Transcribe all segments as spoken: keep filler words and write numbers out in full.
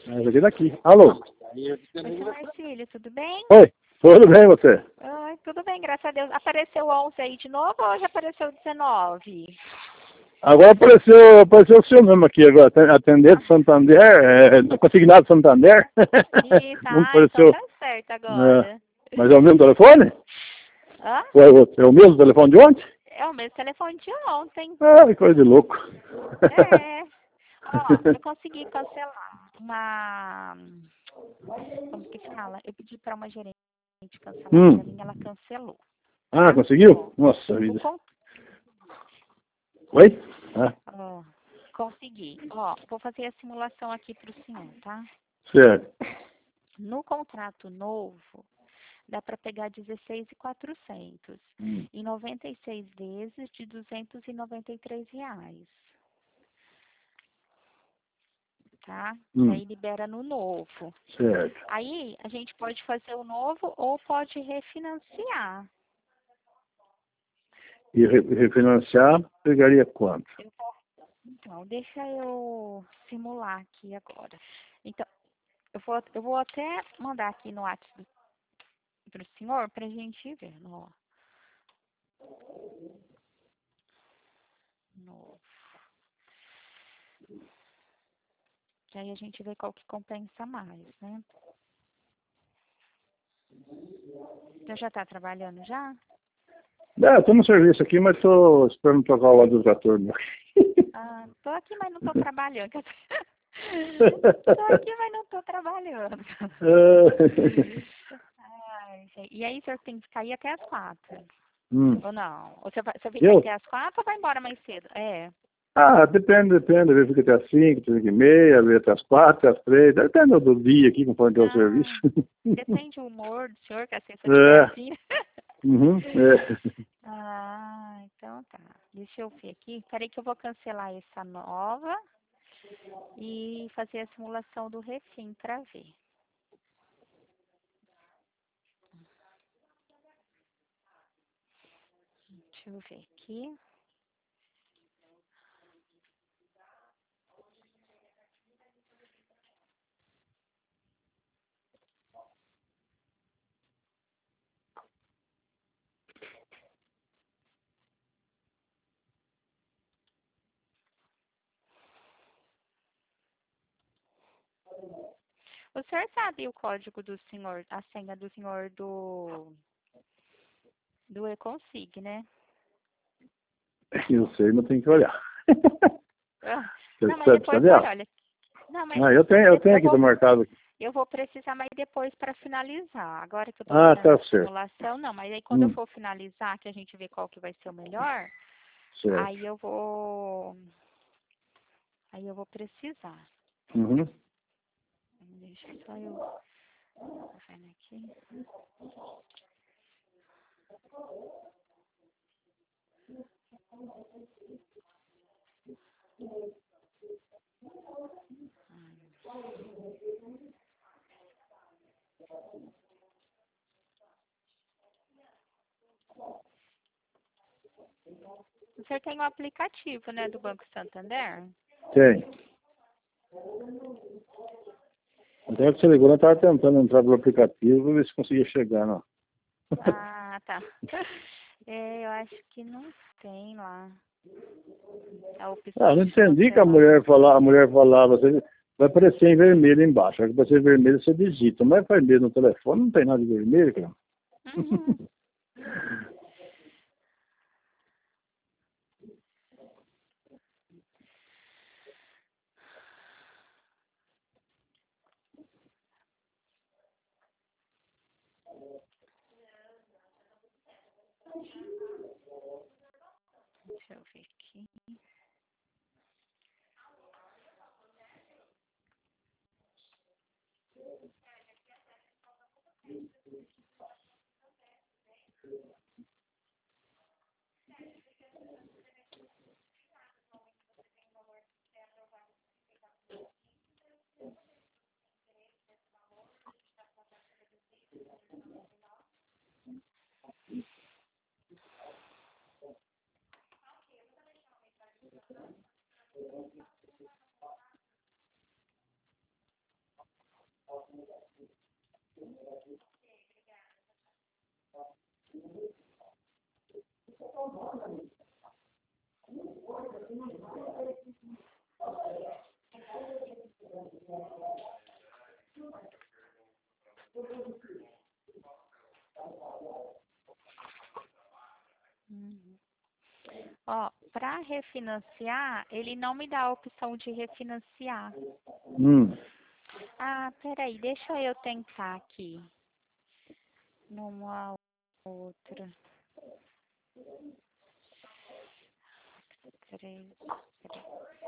Mas aqui daqui. Alô? Oi, seu Marcílio, tudo bem? Oi, tudo bem você? Oi, tudo bem, graças a Deus. Apareceu onze aí de novo ou já apareceu dezenove? Agora apareceu, apareceu o seu nome aqui agora, atender de Santander, é, consignado de Santander. Isso, Não ah, então apareceu. tá certo É, agora. mas é o mesmo telefone? Hã? Ou é outro? É o mesmo telefone de ontem? É o mesmo telefone de ontem. Ah, que coisa de louco. É. Ó, eu consegui cancelar uma... Como que fala? Eu pedi pra uma gerente cancelar Hum. pra mim, ela cancelou, Ah, tá? conseguiu? Nossa O vida. con... Oi? Ah, Ó, consegui. Ó, vou fazer a simulação aqui pro senhor, tá? certo. No contrato novo, dá para pegar dezesseis mil e quatrocentos Hum. em noventa e seis vezes de duzentos e noventa e três reais, tá? Que Hum. aí libera no novo. Certo. Aí a gente pode fazer o novo ou pode refinanciar. E re- refinanciar, pegaria quanto? Eu vou- Então, deixa eu simular aqui agora. Então, eu vou, eu vou até mandar aqui no WhatsApp para o senhor para a gente ver. Ó. Novo. Que aí a gente vê qual que compensa mais, né? Você já está trabalhando já? É, tô no serviço aqui, mas tô esperando tocar o lado do trator. Meu. Ah, tô aqui, mas não tô trabalhando. Tô aqui, mas não tô trabalhando. Ai, gente. E aí, o senhor tem que ficar aí até as quatro? Hum. Ou não? Ou você vai, você fica Eu? até as quatro ou vai embora mais cedo? É. Ah, depende, depende. Às vezes fica até as cinco, cinco e meia, às vezes até as quatro, até as três. Depende do dia aqui, conforme tem o serviço. Ah, depende do humor do senhor, que assim, se eu estiver É. assim. Uhum. É. Ah, então tá. Deixa eu ver aqui. Peraí que eu vou cancelar essa nova e fazer a simulação do refim para ver. Deixa eu ver aqui. O senhor sabe o código do senhor, a senha do senhor do, do Econsig, né? Eu sei, mas tem que olhar. Ah, Você não, mas sabe, depois sabe? o senhor Ah, olha. Não, mas Ah, eu tenho, eu de- tenho eu aqui vou, do mercado. eu vou precisar mais depois para finalizar. Agora que eu tô Ah, fazendo tá a certo. simulação, não, mas aí quando eu Hum, for finalizar, que a gente vê qual que vai ser o melhor, certo. aí eu vou, aí eu vou precisar. Uhum. Deixa só eu, tá vendo aqui? O senhor tem um aplicativo, né, do Banco Santander? Tem. Até que você ligou, eu estava tentando entrar pelo aplicativo, ver se conseguia chegar, não. Ah, tá. É, eu acho que não tem lá a Ah, opção não de entendi que a cancelar. mulher falava, a mulher falava, você vai aparecer em vermelho embaixo. Vai aparecer vermelho, você digita. Mas faz mesmo no telefone, não tem nada de vermelho, cara. Uhum. Deixa eu ver aqui. Uhum. Ó, para refinanciar, ele não me dá a opção de refinanciar. Hum. Ah, peraí, deixa eu tentar aqui. Numa outra. Três. Peraí.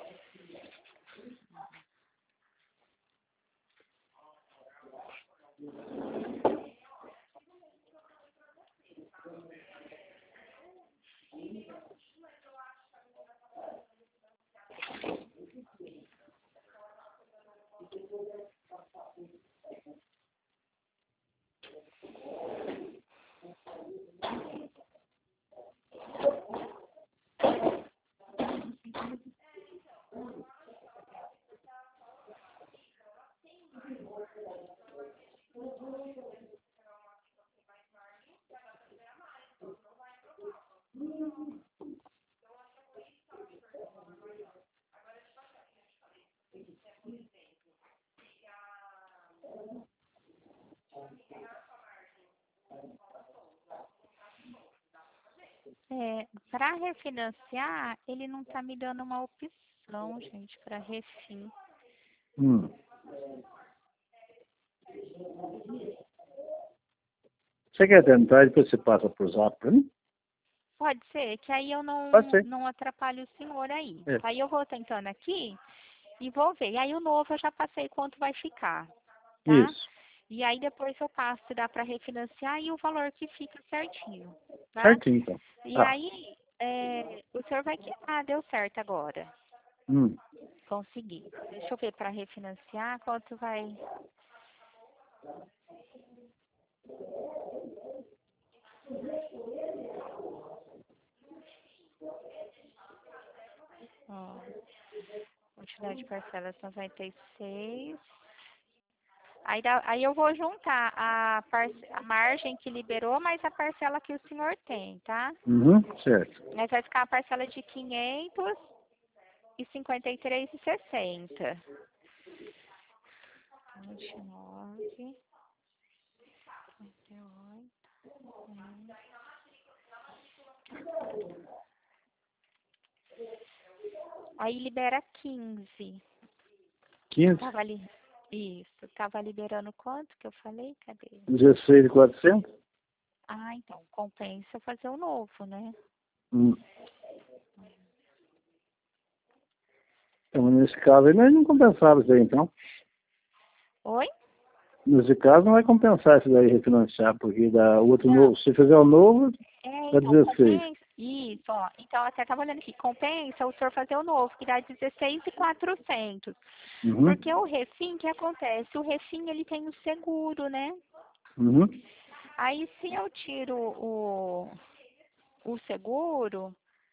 É, para refinanciar, ele não tá me dando uma opção, gente, para refin. Hum. Você quer tentar e depois você passa por zap para mim? Pode ser, que aí eu Pode não, ser. não atrapalho o senhor aí. É. Aí eu vou tentando aqui e vou ver. E aí o novo eu já passei quanto vai ficar, tá? Isso. E aí depois eu passo se dá para refinanciar e o valor que fica certinho, tá? Certinho, então. E Tá. aí é, o senhor vai que ah, deu certo agora. Hum. Consegui. Deixa eu ver para refinanciar quanto vai. Ó, quantidade de parcelas noventa e seis. Aí, dá, aí eu vou juntar a, parce, a margem que liberou mais a parcela que o senhor tem, tá? Uhum. Certo. Mas vai ficar a parcela de quinhentos e cinquenta e três e sessenta. vinte e nove, cinquenta e oito. Aí libera quinze. quinze. Tava ali. Isso. Tava liberando quanto que eu falei? Cadê? dezesseis e quatrocentos. Ah, então compensa fazer o novo, né? Hum. Então, nesse caso aí, nós não compensava isso aí, então. Oi? Nesse caso, não vai compensar isso daí, refinanciar, porque dá o outro Não. novo. Se fizer o novo, É, dá então dezesseis. compensa. Isso, ó. Então até tava olhando aqui. Compensa o senhor fazer o novo, que dá dezesseis mil e quatrocentos. Uhum. Porque o refim, o que acontece? O refim, ele tem o seguro, né? Uhum. Aí se eu tiro o, o seguro,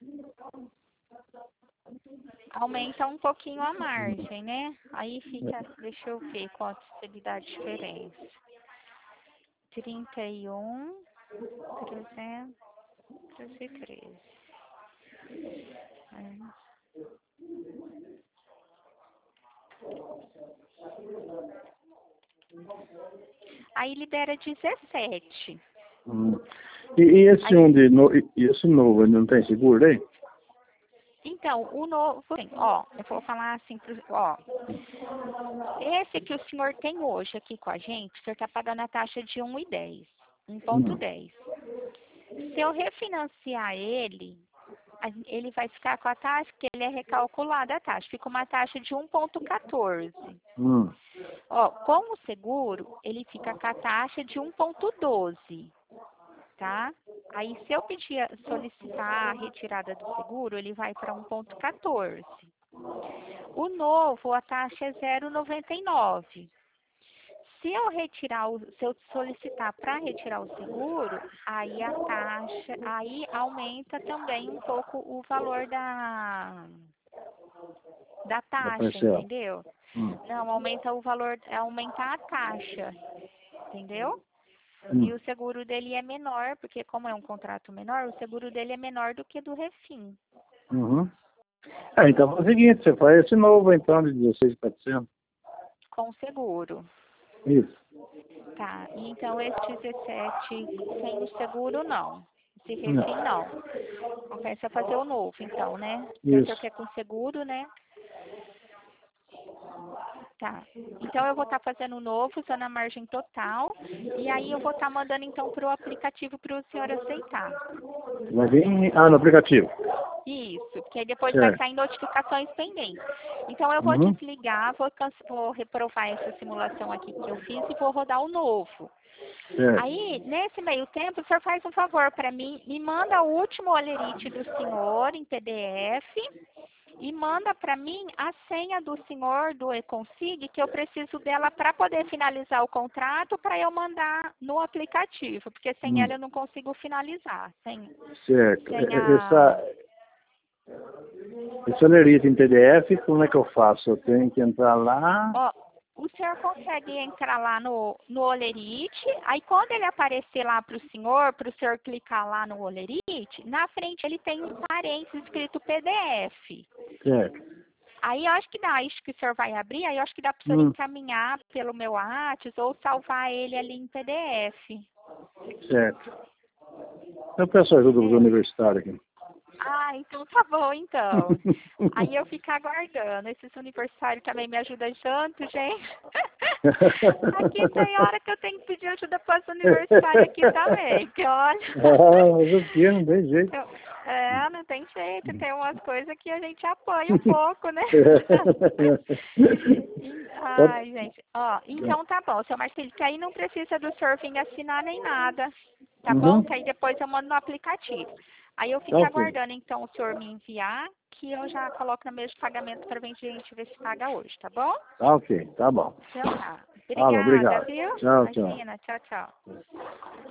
aumenta um pouquinho a margem, né? Aí fica, deixa eu ver quanto ele dá de diferença. trinta e um, trezentos e treze. É. Aí libera dezessete. Hum. E, e esse Aí, um de no, e esse novo, ele não tem seguro aí? então, o novo, assim, ó, eu vou falar assim, pro, ó, esse que o senhor tem hoje aqui com a gente, o senhor está pagando a taxa de um e dez, um ponto Hum. dez. Se eu refinanciar ele, ele vai ficar com a taxa, que ele é recalculada a taxa, fica uma taxa de um ponto quatorze. Hum. Ó, com o seguro, ele fica com a taxa de um ponto doze, tá? Aí, se eu pedir, a- solicitar a retirada do seguro, ele vai para um ponto quatorze. O novo, a taxa é zero vírgula noventa e nove. Se eu retirar o, se eu solicitar para retirar o seguro, aí a taxa, aí aumenta também um pouco o valor da da Da taxa, parcela. entendeu? Hum. Não, aumenta o valor, é aumentar a taxa, entendeu? Hum. E o seguro dele é menor, porque como é um contrato menor, o seguro dele é menor do que do Refim. Uhum. É, então é o seguinte, você faz esse novo então de dezesseis mil e quatrocentos. Com seguro. Isso. Tá, e então esse dezessete sem o seguro não. Esse Não. Refim não. Compensa fazer o novo, então, né? Isso. Esse aqui é com seguro, né? Tá. Então eu vou estar fazendo o novo, usando a margem total. E aí eu vou estar mandando então para o aplicativo para o senhor aceitar. Vai vir. Ah, no aplicativo. Isso, porque aí depois vai Certo. sair notificações pendentes. Então eu vou Uhum. desligar, vou, canc- vou reprovar essa simulação aqui que eu fiz e vou rodar o novo. Certo. Aí, nesse meio tempo, o senhor faz um favor para mim, me manda o último olerite do senhor em P D F e manda para mim a senha do senhor do eConsig, que eu preciso dela para poder finalizar o contrato, para eu mandar no aplicativo, porque sem Hum. ela eu não consigo finalizar. Sem, Certo. sem E- a... Essa, esse olerite em P D F, como é que eu faço? Eu tenho que entrar lá. Ó, o senhor consegue entrar lá no, no Olerite, aí quando ele aparecer lá para o senhor, para o senhor clicar lá no Olerite, na frente ele tem um parênteses escrito P D F. Certo. Aí eu acho que dá, acho que o senhor vai abrir, aí eu acho que dá para o senhor Hum. encaminhar pelo meu WhatsApp ou salvar ele ali em P D F. Certo. Eu peço ajuda dos É. universitários aqui. Ah, então tá bom, então. Aí eu fico aguardando. Esses universitários também me ajudam tanto, gente. Aqui tem hora que eu tenho que pedir ajuda para os universitários aqui também, porque olha... Ah, mas o quê? Não tem jeito. Eu- É, não tem jeito, tem umas coisas que a gente apanha um pouco, né? Ai, gente, ó, então tá bom, seu Marcelo, que aí não precisa do senhor vir assinar nem nada, tá bom? Uhum. Que aí depois eu mando no aplicativo. Aí eu fico Tá ok. aguardando, então, o senhor me enviar, que eu já coloco na mesa de pagamento para a gente ver se paga hoje, tá bom? Tá ok, tá bom. Então tá. Alô, Obrigada, obrigado. viu? Tchau, tchau. Imagina, tchau, tchau.